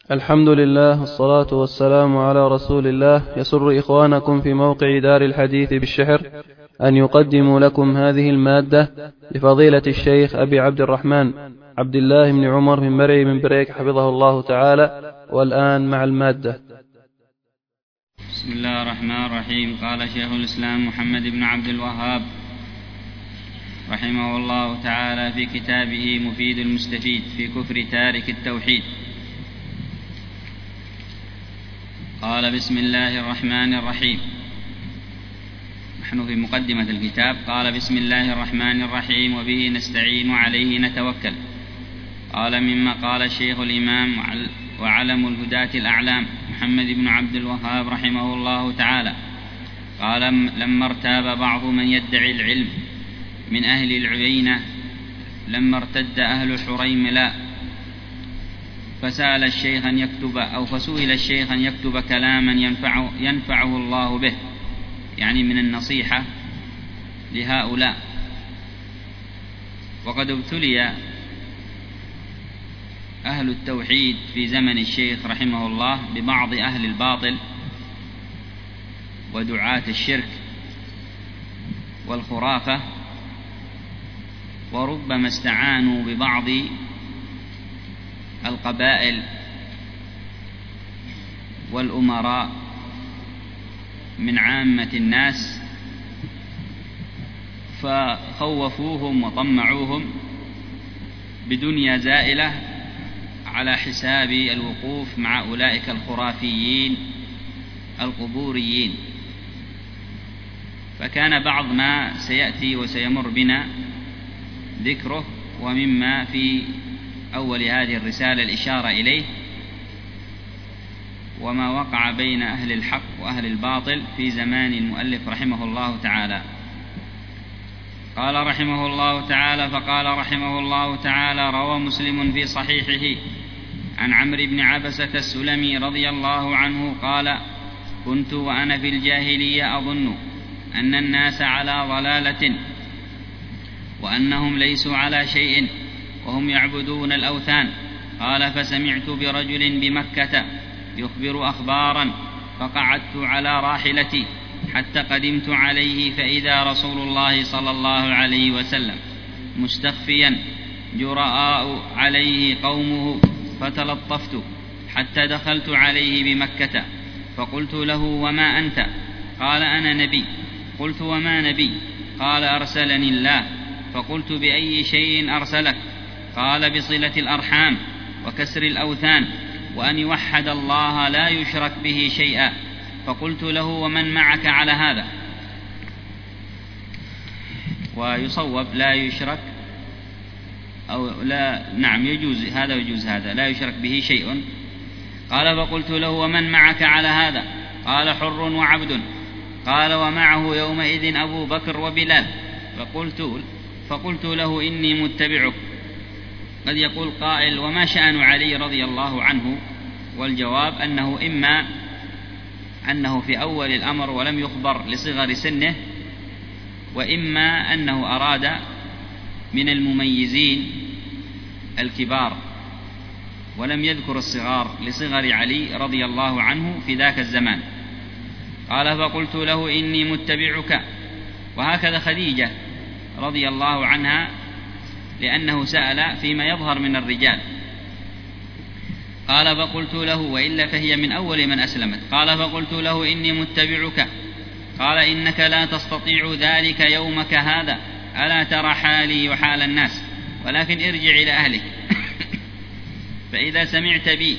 الحمد لله والصلاة والسلام على رسول الله. يسر إخوانكم في موقع دار الحديث بالشحر أن يقدموا لكم هذه المادة لفضيلة الشيخ أبي عبد الرحمن عبد الله بن عمر بن مرعي بن بريك حفظه الله تعالى. والآن مع المادة. بسم الله الرحمن الرحيم. قال شيخ الإسلام محمد بن عبد الوهاب رحمه الله تعالى في كتابه مفيد المستفيد في كفر تارك التوحيد، قال: بسم الله الرحمن الرحيم. نحن في مقدمة الكتاب. قال: بسم الله الرحمن الرحيم وبه نستعين وعليه نتوكل. قال: مما قال الشيخ الإمام وعلم الهداة الأعلام محمد بن عبد الوهاب رحمه الله تعالى، قال: لما ارتاب بعض من يدعي العلم من أهل العيينة، لما ارتد أهل حريملاء، فسئل الشيخ أن يكتب كلاما ينفعه الله به، يعني من النصيحة لهؤلاء. وقد ابتلي أهل التوحيد في زمن الشيخ رحمه الله ببعض أهل الباطل ودعاة الشرك والخرافة، وربما استعانوا ببعض القبائل والأمراء من عامة الناس، فخوفوهم وطمعوهم بدنيا زائلة على حساب الوقوف مع أولئك الخرافيين القبوريين. فكان بعض ما سيأتي وسيمر بنا ذكره، ومما في أول هذه الرسالة الإشارة إليه، وما وقع بين أهل الحق وأهل الباطل في زمان المؤلف رحمه الله تعالى. قال رحمه الله تعالى: فقال رحمه الله تعالى: روى مسلم في صحيحه عن عمرو بن عبسة السلمي رضي الله عنه قال: كنت وأنا في الجاهلية أظن أن الناس على ضلالة، وأنهم ليسوا على شيء، وهم يعبدون الأوثان. قال: فسمعت برجل بمكة يخبر أخبارا، فقعدت على راحلتي حتى قدمت عليه، فإذا رسول الله صلى الله عليه وسلم مستخفيا، جراء عليه قومه، فتلطفت حتى دخلت عليه بمكة، فقلت له: وما أنت؟ قال: أنا نبي. قلت: وما نبي؟ قال: أرسلني الله. فقلت: بأي شيء أرسلك؟ قال: بصلة الأرحام وكسر الأوثان، وأن يوحد الله لا يشرك به شيئا. فقلت له: ومن معك على هذا؟ ويصوب لا يشرك، أو لا، نعم، يجوز هذا ويجوز هذا، لا يشرك به شيء. قال: فقلت له: ومن معك على هذا؟ قال: حر وعبد. قال: ومعه يومئذ أبو بكر وبلال. فقلت له: إني متبعك. قد يقول قائل: وما شأن علي رضي الله عنه؟ والجواب أنه إما أنه في أول الأمر ولم يخبر لصغر سنه، وإما أنه أراد من المميزين الكبار ولم يذكر الصغار لصغر علي رضي الله عنه في ذاك الزمان. قال: فقلت له: إني متبعك. وهكذا خديجة رضي الله عنها، لأنه سأل فيما يظهر من الرجال. قال: فقلت له: وإلا فهي من أول من أسلمت. قال: فقلت له: إني متبعك. قال: إنك لا تستطيع ذلك يومك هذا، ألا ترى حالي وحال الناس؟ ولكن ارجع إلى أهلك فإذا سمعت بي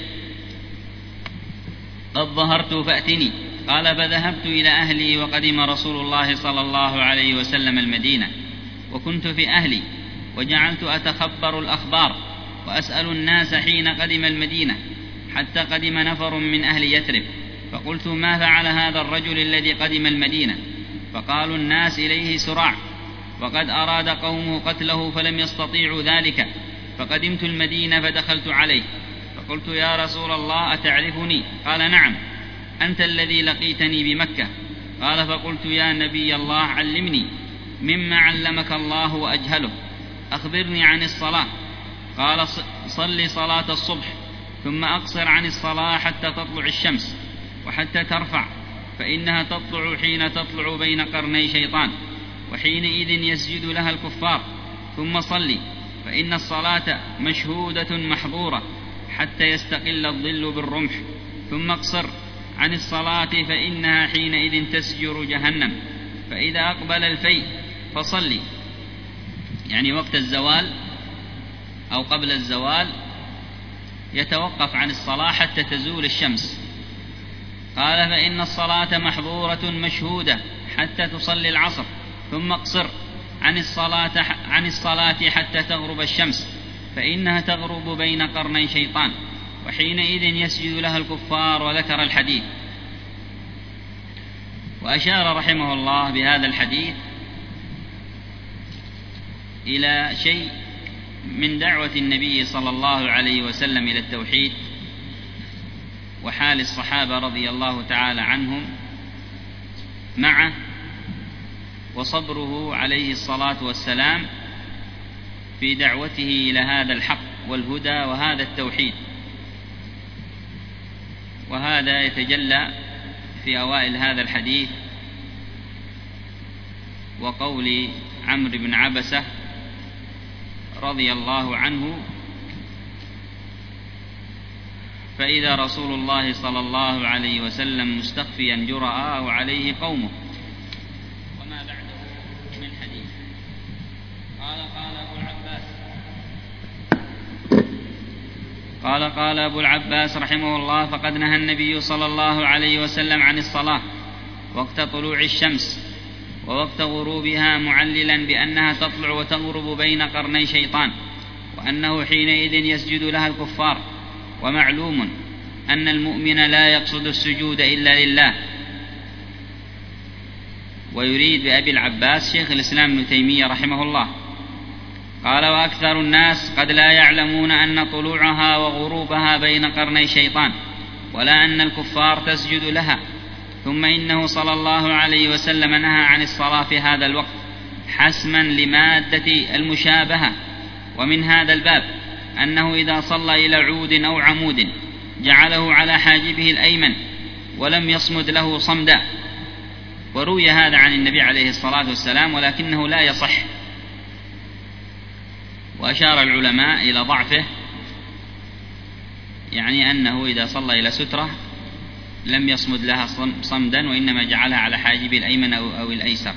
قد ظهرت فأتني. قال: فذهبت إلى أهلي، وقدم رسول الله صلى الله عليه وسلم المدينة، وكنت في أهلي، وجعلت أتخبر الأخبار وأسأل الناس حين قدم المدينة، حتى قدم نفر من أهل يثرب، فقلت: ما فعل هذا الرجل الذي قدم المدينة؟ فقالوا الناس إليه سراع، وقد أراد قومه قتله فلم يستطيعوا ذلك، فقدمت المدينة فدخلت عليه، فقلت: يا رسول الله أتعرفني؟ قال: نعم، أنت الذي لقيتني بمكة. قال: فقلت: يا نبي الله علمني مما علمك الله وأجهله، أخبرني عن الصلاة. قال: صل صلاة الصبح ثم أقصر عن الصلاة حتى تطلع الشمس وحتى ترفع، فإنها تطلع حين تطلع بين قرني شيطان، وحينئذ يسجد لها الكفار. ثم صلي، فإن الصلاة مشهودة محظورة حتى يستقل الظل بالرمح. ثم اقصر عن الصلاة، فإنها حينئذ تسجر جهنم. فإذا أقبل الفيء فصلي، يعني وقت الزوال أو قبل الزوال يتوقف عن الصلاة حتى تزول الشمس. قال: فإن الصلاة محظورة مشهودة حتى تصلي العصر. ثم اقصر عن الصلاة حتى تغرب الشمس، فإنها تغرب بين قرني شيطان، وحينئذ يسجد لها الكفار. وذكر الحديث. وأشار رحمه الله بهذا الحديث إلى شيء من دعوة النبي صلى الله عليه وسلم إلى التوحيد، وحال الصحابة رضي الله تعالى عنهم معه، وصبره عليه الصلاة والسلام في دعوته إلى هذا الحق والهدى وهذا التوحيد. وهذا يتجلى في أوائل هذا الحديث وقول عمرو بن عبسة رضي الله عنه: فإذا رسول الله صلى الله عليه وسلم مستخفيا جرآه عليه قومه. وما بعده من حديث. قال أبو العباس رحمه الله: فقد نهى النبي صلى الله عليه وسلم عن الصلاة وقت طلوع الشمس ووقت غروبها، معللا بأنها تطلع وتغرب بين قرني شيطان، وأنه حينئذ يسجد لها الكفار. ومعلوم أن المؤمن لا يقصد السجود إلا لله. ويريد بأبي العباس شيخ الإسلام ابن تيمية رحمه الله. قال: وأكثر الناس قد لا يعلمون أن طلوعها وغروبها بين قرني شيطان، ولا أن الكفار تسجد لها. ثم إنه صلى الله عليه وسلم نهى عن الصلاة في هذا الوقت حسما لمادة المشابهة. ومن هذا الباب أنه إذا صلى إلى عود أو عمود جعله على حاجبه الأيمن ولم يصمد له صمدا. وروي هذا عن النبي عليه الصلاة والسلام، ولكنه لا يصح. وأشار العلماء إلى ضعفه، يعني أنه إذا صلى إلى سترة لم يصمد لها صمدا، وإنما جعلها على حاجب الأيمن أو الأيسر،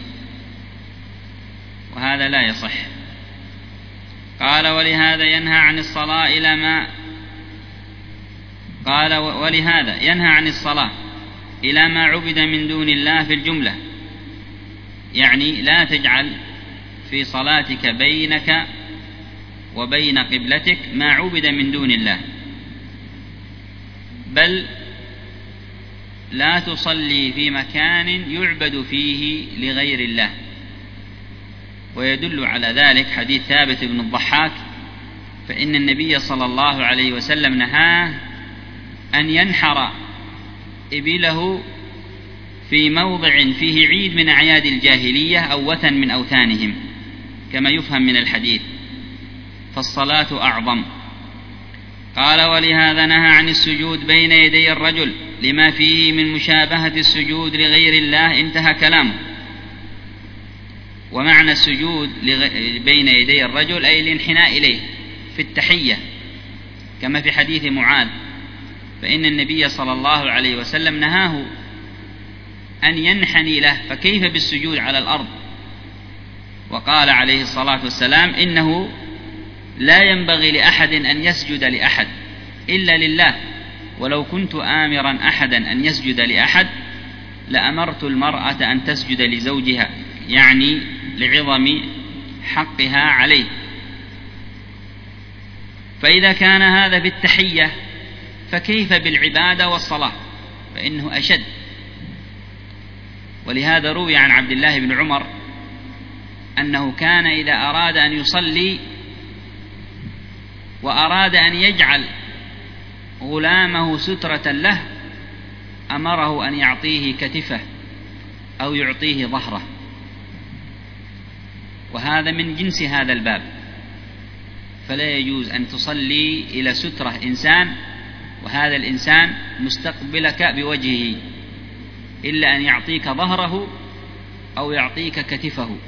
وهذا لا يصح. قال: ولهذا ينهى عن الصلاة إلى ما عبد من دون الله في الجملة، يعني لا تجعل في صلاتك بينك وبين قبلتك ما عبد من دون الله، بل لا تصلي في مكان يعبد فيه لغير الله. ويدل على ذلك حديث ثابت بن الضحاك، فإن النبي صلى الله عليه وسلم نهاه أن ينحر إبله في موضع فيه عيد من أعياد الجاهلية أو وثن من أوثانهم، كما يفهم من الحديث، فالصلاة أعظم. قال: ولهذا نهى عن السجود بين يدي الرجل لما فيه من مشابهة السجود لغير الله. انتهى كلامه. ومعنى السجود بين يدي الرجل أي الانحناء إليه في التحية، كما في حديث معاذ، فإن النبي صلى الله عليه وسلم نهاه أن ينحني له، فكيف بالسجود على الأرض؟ وقال عليه الصلاة والسلام: إنه لا ينبغي لأحد أن يسجد لأحد إلا لله، ولو كنت آمرا أحدا أن يسجد لأحد لأمرت المرأة أن تسجد لزوجها، يعني لعظم حقها عليه. فإذا كان هذا بالتحية فكيف بالعبادة والصلاة؟ فإنه أشد. ولهذا روي عن عبد الله بن عمر أنه كان إذا أراد أن يصلي وأراد أن يجعل غلامه سترة له أمره أن يعطيه كتفه أو يعطيه ظهره، وهذا من جنس هذا الباب. فلا يجوز أن تصلي إلى سترة إنسان وهذا الإنسان مستقبلك بوجهه، إلا أن يعطيك ظهره أو يعطيك كتفه.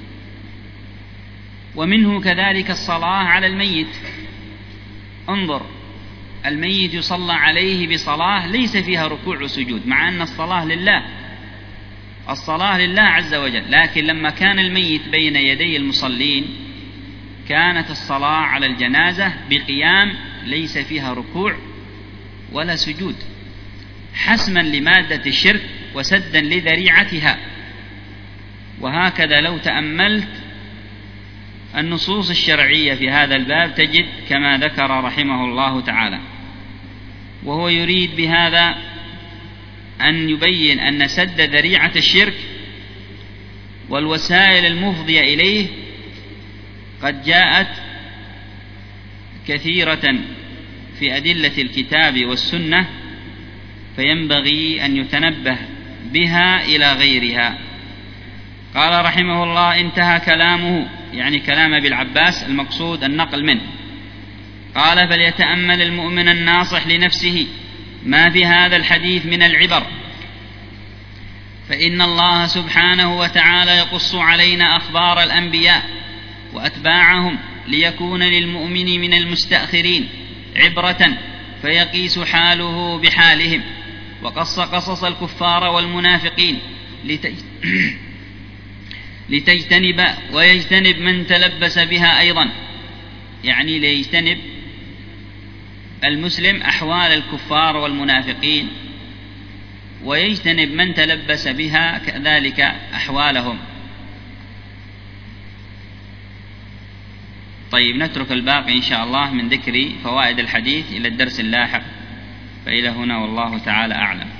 ومنه كذلك الصلاة على الميت. انظر، الميت يصلى عليه بصلاة ليس فيها ركوع وسجود، مع أن الصلاة لله، الصلاة لله عز وجل، لكن لما كان الميت بين يدي المصلين كانت الصلاة على الجنازة بقيام ليس فيها ركوع ولا سجود، حسما لمادة الشرك وسدا لذريعتها. وهكذا لو تأملت النصوص الشرعية في هذا الباب تجد كما ذكر رحمه الله تعالى. وهو يريد بهذا أن يبين أن سد ذريعة الشرك والوسائل المفضية إليه قد جاءت كثيرة في أدلة الكتاب والسنة، فينبغي أن يتنبه بها إلى غيرها. قال رحمه الله: انتهى كلامه، يعني كلام أبي العباس، المقصود النقل منه. قال: فليتأمل المؤمن الناصح لنفسه ما في هذا الحديث من العبر، فإن الله سبحانه وتعالى يقص علينا أخبار الأنبياء وأتباعهم ليكون للمؤمن من المستأخرين عبرة فيقيس حاله بحالهم، وقص قصص الكفار والمنافقين لتجتنب ويجتنب من تلبس بها أيضا، يعني ليجتنب المسلم أحوال الكفار والمنافقين، ويجتنب من تلبس بها كذلك أحوالهم. طيب، نترك الباقي إن شاء الله من ذكر فوائد الحديث إلى الدرس اللاحق، فإلى هنا والله تعالى أعلم.